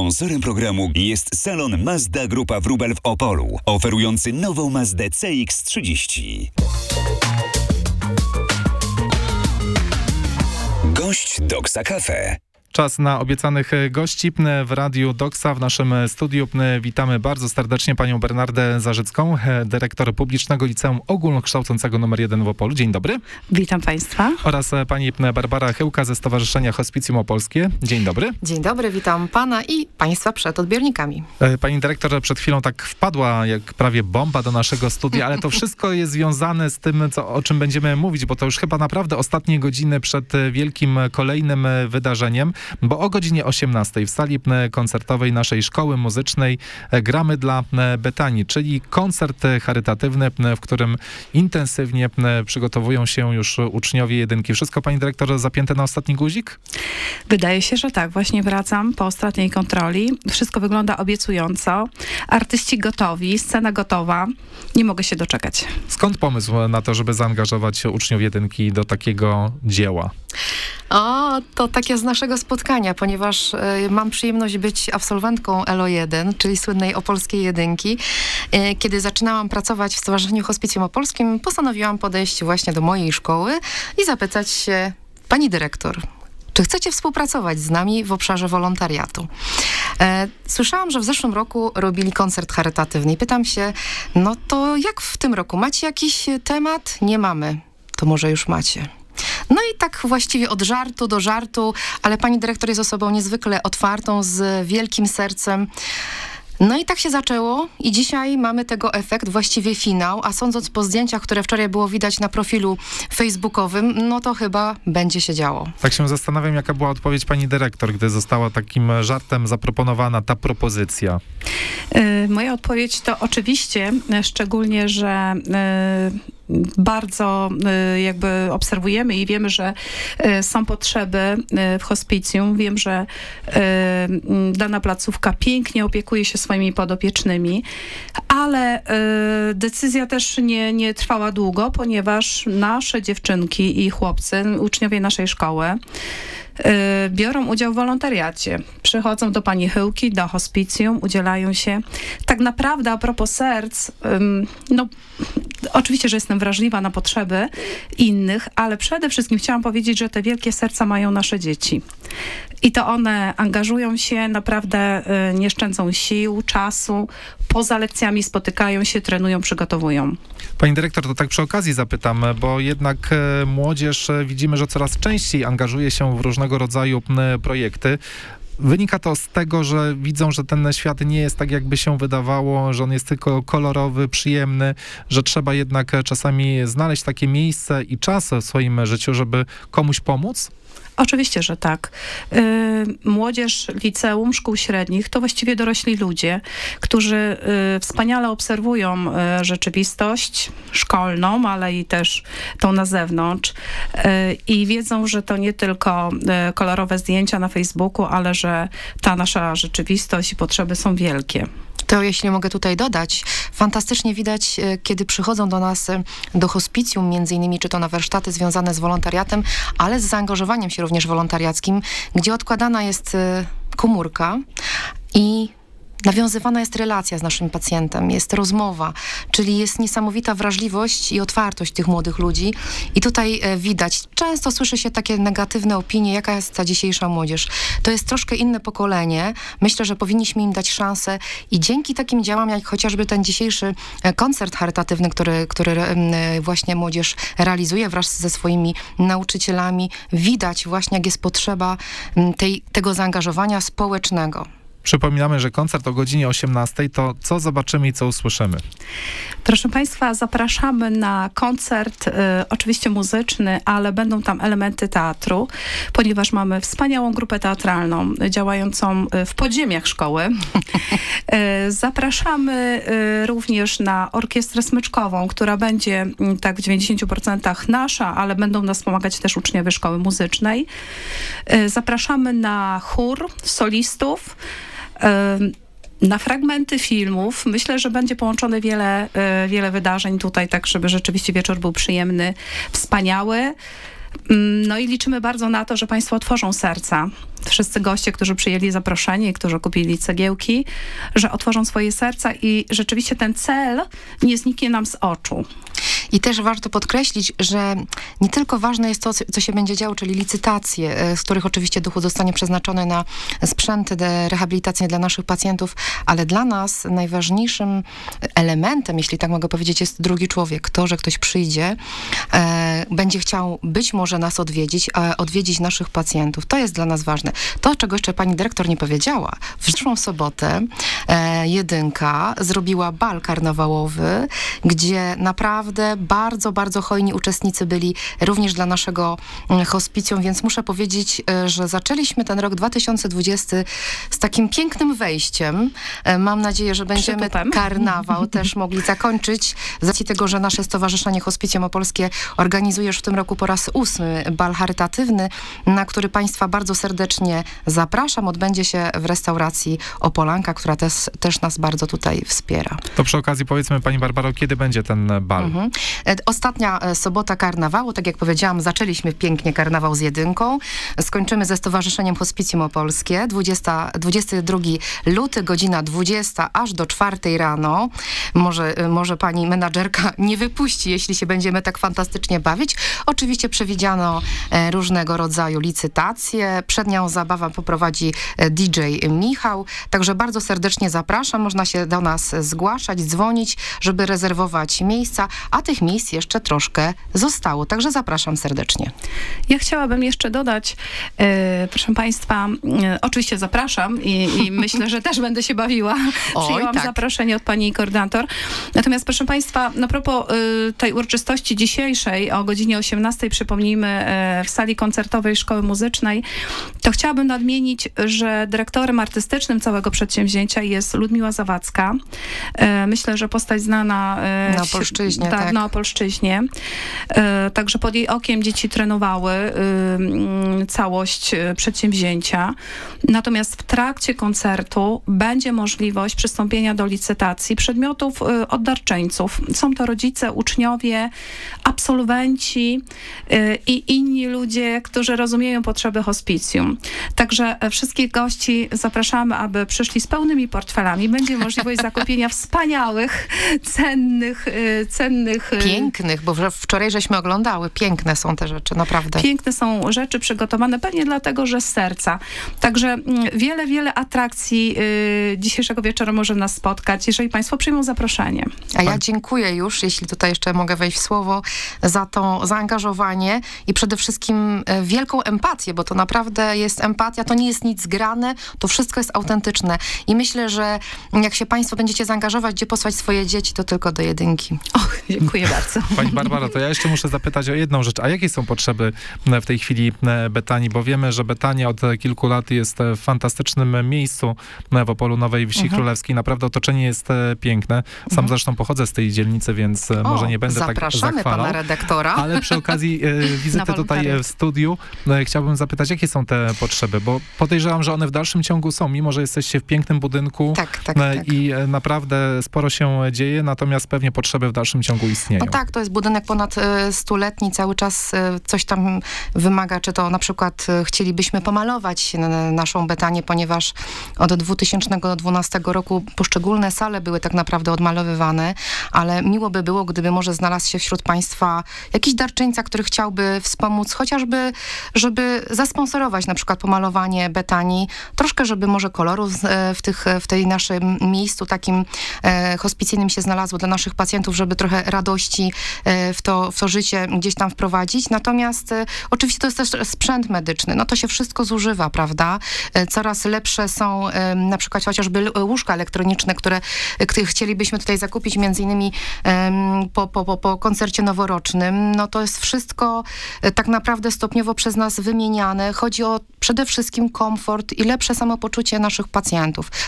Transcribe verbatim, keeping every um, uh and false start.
Sponsorem programu jest salon Mazda Grupa Wróbel w Opolu, oferujący nową Mazdę C X trzydzieści. Gość Doksa Cafe. Czas na obiecanych gości w Radiu Doksa. W naszym studiu witamy bardzo serdecznie panią Bernardę Zarzycką, dyrektor Publicznego Liceum Ogólnokształcącego numer jeden w Opolu. Dzień dobry. Witam państwa. Oraz pani Barbara Chyłka ze Stowarzyszenia Hospicjum Opolskie. Dzień dobry. Dzień dobry, witam pana i państwa przed odbiornikami. Pani dyrektor przed chwilą tak wpadła jak prawie bomba do naszego studia, ale to wszystko jest związane z tym, co, o czym będziemy mówić, bo to już chyba naprawdę ostatnie godziny przed wielkim kolejnym wydarzeniem. Bo o godzinie osiemnastej w sali koncertowej naszej szkoły muzycznej gramy dla Betanii, czyli koncert charytatywny, w którym intensywnie przygotowują się już uczniowie jedynki. Wszystko, pani dyrektor, zapięte na ostatni guzik? Wydaje się, że tak. Właśnie wracam po ostatniej kontroli. Wszystko wygląda obiecująco. Artyści gotowi, scena gotowa. Nie mogę się doczekać. Skąd pomysł na to, żeby zaangażować uczniów jedynki do takiego dzieła? O, to takie z naszego spotkania, ponieważ y, mam przyjemność być absolwentką L O jeden, czyli słynnej opolskiej jedynki. Y, kiedy zaczynałam pracować w Stowarzyszeniu Hospicjum Opolskim, postanowiłam podejść właśnie do mojej szkoły i zapytać się, pani dyrektor, czy chcecie współpracować z nami w obszarze wolontariatu? E, słyszałam, że w zeszłym roku robili koncert charytatywny i pytam się, no to jak w tym roku? Macie jakiś temat? Nie mamy. To może już macie. No i tak właściwie od żartu do żartu, ale pani dyrektor jest osobą niezwykle otwartą, z wielkim sercem. No i tak się zaczęło i dzisiaj mamy tego efekt, właściwie finał, a sądząc po zdjęciach, które wczoraj było widać na profilu facebookowym, no to chyba będzie się działo. Tak się zastanawiam, jaka była odpowiedź pani dyrektor, gdy została takim żartem zaproponowana ta propozycja. Yy, moja odpowiedź to oczywiście, szczególnie, że yy, bardzo y, jakby obserwujemy i wiemy, że y, są potrzeby y, w hospicjum. Wiem, że y, dana placówka pięknie opiekuje się swoimi podopiecznymi, ale y, decyzja też nie, nie trwała długo, ponieważ nasze dziewczynki i chłopcy, uczniowie naszej szkoły, biorą udział w wolontariacie. Przychodzą do pani Chyłki, do hospicjum, udzielają się. Tak naprawdę a propos serc, no oczywiście, że jestem wrażliwa na potrzeby innych, ale przede wszystkim chciałam powiedzieć, że te wielkie serca mają nasze dzieci. I to one angażują się, naprawdę nie szczędzą sił, czasu, poza lekcjami spotykają się, trenują, przygotowują. Pani dyrektor, to tak przy okazji zapytam, bo jednak młodzież widzimy, że coraz częściej angażuje się w różnego rodzaju projekty. Wynika to z tego, że widzą, że ten świat nie jest tak, jakby się wydawało, że on jest tylko kolorowy, przyjemny, że trzeba jednak czasami znaleźć takie miejsce i czas w swoim życiu, żeby komuś pomóc? Oczywiście, że tak. Yy, młodzież liceum, szkół średnich to właściwie dorośli ludzie, którzy yy, wspaniale obserwują yy, rzeczywistość szkolną, ale i też tą na zewnątrz yy, i wiedzą, że to nie tylko yy, kolorowe zdjęcia na Facebooku, ale że ta nasza rzeczywistość i potrzeby są wielkie. To jeśli mogę tutaj dodać, fantastycznie widać, kiedy przychodzą do nas do hospicjum, między innymi czy to na warsztaty związane z wolontariatem, ale z zaangażowaniem się również wolontariackim, gdzie odkładana jest komórka i nawiązywana jest relacja z naszym pacjentem, jest rozmowa, czyli jest niesamowita wrażliwość i otwartość tych młodych ludzi. I tutaj e, widać, często słyszy się takie negatywne opinie, jaka jest ta dzisiejsza młodzież. To jest troszkę inne pokolenie. Myślę, że powinniśmy im dać szansę i dzięki takim działaniom, jak chociażby ten dzisiejszy koncert charytatywny, który, który e, właśnie młodzież realizuje wraz ze swoimi nauczycielami, widać właśnie, jak jest potrzeba tej, tego zaangażowania społecznego. Przypominamy, że koncert o godzinie osiemnastej, to co zobaczymy i co usłyszymy? Proszę państwa, zapraszamy na koncert, y, oczywiście muzyczny, ale będą tam elementy teatru, ponieważ mamy wspaniałą grupę teatralną działającą w podziemiach szkoły. y, zapraszamy y, również na orkiestrę smyczkową, która będzie y, tak w dziewięćdziesięciu procentach nasza, ale będą nas pomagać też uczniowie szkoły muzycznej. Y, zapraszamy na chór solistów, na fragmenty filmów. Myślę, że będzie połączone wiele, wiele wydarzeń tutaj, tak żeby rzeczywiście wieczór był przyjemny, wspaniały. No i liczymy bardzo na to, że Państwo otworzą serca. Wszyscy goście, którzy przyjęli zaproszenie, którzy kupili cegiełki, że otworzą swoje serca i rzeczywiście ten cel nie zniknie nam z oczu. I też warto podkreślić, że nie tylko ważne jest to, co się będzie działo, czyli licytacje, z których oczywiście dochód zostanie przeznaczony na sprzęty rehabilitacyjne dla naszych pacjentów, ale dla nas najważniejszym elementem, jeśli tak mogę powiedzieć, jest drugi człowiek. To, że ktoś przyjdzie, e, będzie chciał być może nas odwiedzić, a odwiedzić naszych pacjentów. To jest dla nas ważne. To, czego jeszcze pani dyrektor nie powiedziała. W zeszłą sobotę e, Jedynka zrobiła bal karnawałowy, gdzie naprawdę bardzo, bardzo hojni uczestnicy byli również dla naszego hospicjum, więc muszę powiedzieć, że zaczęliśmy ten rok dwa tysiące dwudziesty z takim pięknym wejściem. Mam nadzieję, że będziemy Przytupem. karnawał też mogli zakończyć z racji tego, że nasze Stowarzyszenie Hospicjum Opolskie organizuje już w tym roku po raz ósmy bal charytatywny, na który Państwa bardzo serdecznie zapraszam. Odbędzie się w restauracji Opolanka, która też, też nas bardzo tutaj wspiera. To przy okazji powiedzmy, pani Barbaro, kiedy będzie ten bal? Mhm. Ostatnia sobota karnawału, tak jak powiedziałam, zaczęliśmy pięknie karnawał z Jedynką. Skończymy ze Stowarzyszeniem Hospicjum Opolskie. dwudziestego drugiego luty, godzina dwudziesta aż do czwartej rano. Może, może pani menadżerka nie wypuści, jeśli się będziemy tak fantastycznie bawić. Oczywiście przewidziano różnego rodzaju licytacje. Przednią zabawę poprowadzi D J Michał. Także bardzo serdecznie zapraszam. Można się do nas zgłaszać, dzwonić, żeby rezerwować miejsca, a tych miejsc jeszcze troszkę zostało. Także zapraszam serdecznie. Ja chciałabym jeszcze dodać, e, proszę Państwa, e, oczywiście zapraszam i, i myślę, że też będę się bawiła. Oj, Przyjęłam tak. zaproszenie od pani koordynator. Natomiast proszę Państwa, na propos e, tej uroczystości dzisiejszej o godzinie osiemnastej, przypomnijmy, e, w sali koncertowej Szkoły Muzycznej, to chciałabym nadmienić, że dyrektorem artystycznym całego przedsięwzięcia jest Ludmiła Zawadzka. E, myślę, że postać znana e, Na Opolszczyźnie, tak, tak. na Opolszczyźnie. E, także pod jej okiem dzieci trenowały y, y, całość y, przedsięwzięcia. Natomiast w trakcie koncertu będzie możliwość przystąpienia do licytacji przedmiotów y, od darczyńców. Są to rodzice, uczniowie, absolwenci y, i inni ludzie, którzy rozumieją potrzeby hospicjum. Także e, wszystkich gości zapraszamy, aby przyszli z pełnymi portfelami. Będzie możliwość zakupienia wspaniałych, cennych, y, cennych... y, Pięknych, bo wczoraj żeśmy oglądały. Piękne są te rzeczy, naprawdę. Piękne są rzeczy przygotowane, pewnie dlatego, że z serca. Także mm, wiele, wiele atrakcji y, dzisiejszego wieczoru może nas spotkać, jeżeli Państwo przyjmą zaproszenie. A ja dziękuję już, jeśli tutaj jeszcze mogę wejść w słowo, za to zaangażowanie i przede wszystkim e, wielką empatię, bo to naprawdę jest empatia, to nie jest nic zgrane, to wszystko jest autentyczne. I myślę, że jak się Państwo będziecie zaangażować, gdzie posłać swoje dzieci, to tylko do Jedynki. Och, dziękuję bardzo. Pani Barbaro, to ja jeszcze muszę zapytać o jedną rzecz. A jakie są potrzeby w tej chwili Betanii? Bo wiemy, że Betania od kilku lat jest w fantastycznym miejscu w Opolu Nowej Wsi Mhm. Królewskiej. Naprawdę otoczenie jest piękne. Sam Mhm. zresztą pochodzę z tej dzielnicy, więc może nie będę tak zapraszamy zachwalał. pana redaktora. Ale przy okazji e, wizyty tutaj wolontariat. w studiu e, chciałbym zapytać, jakie są te potrzeby? Bo podejrzewam, że one w dalszym ciągu są, mimo że jesteście w pięknym budynku Tak, tak, e, tak. i e, naprawdę sporo się dzieje, natomiast pewnie potrzeby w dalszym ciągu istnieją. No tak, to jest budynek ponad e, stuletni, cały czas e, coś tam wymaga, czy to na przykład e, chcielibyśmy pomalować n- naszą Betanię, ponieważ od dwa tysiące dwunastego roku poszczególne sale były tak naprawdę odmalowywane, ale miło by było, gdyby może znalazł się wśród Państwa jakiś darczyńca, który chciałby wspomóc, chociażby, żeby zasponsorować na przykład pomalowanie Betanii, troszkę, żeby może kolorów e, w, tych, w tej naszym miejscu takim e, hospicyjnym się znalazło dla naszych pacjentów, żeby trochę radości e, w to, w to życie gdzieś tam wprowadzić. Natomiast e, oczywiście to jest też sprzęt medyczny. No to się wszystko zużywa, prawda? E, coraz lepsze są e, na przykład chociażby l- łóżka elektroniczne, które, które chcielibyśmy tutaj zakupić między innymi e, po, po, po, po koncercie noworocznym. No to jest wszystko e, tak naprawdę stopniowo przez nas wymieniane. Chodzi o przede wszystkim komfort i lepsze samopoczucie naszych pacjentów.